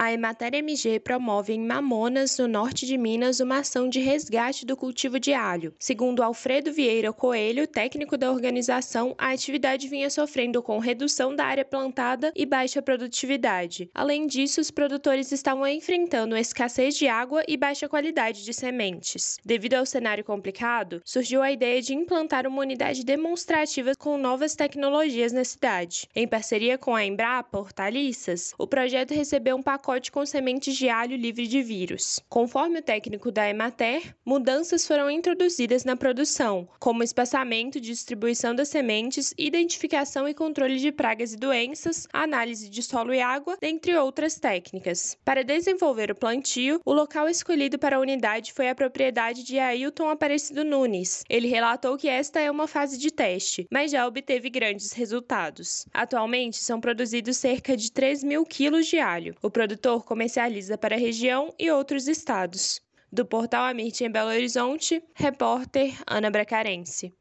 A Emater MG promove em Mamonas, no norte de Minas, uma ação de resgate do cultivo de alho. Segundo Alfredo Vieira Coelho, técnico da organização, a atividade vinha sofrendo com redução da área plantada e baixa produtividade. Além disso, os produtores estavam enfrentando escassez de água e baixa qualidade de sementes. Devido ao cenário complicado, surgiu a ideia de implantar uma unidade demonstrativa com novas tecnologias na cidade. Em parceria com a Embrapa Hortaliças, o projeto recebeu um pacote com sementes de alho livre de vírus. Conforme o técnico da Emater, mudanças foram introduzidas na produção, como espaçamento, distribuição das sementes, identificação e controle de pragas e doenças, análise de solo e água, dentre outras técnicas. Para desenvolver o plantio, o local escolhido para a unidade foi a propriedade de Ailton Aparecido Nunes. Ele relatou que esta é uma fase de teste, mas já obteve grandes resultados. Atualmente, são produzidos cerca de 3.000 quilos de alho. O produtor comercializa para a região e outros estados. Do Portal Amit em Belo Horizonte, repórter Ana Bracarense.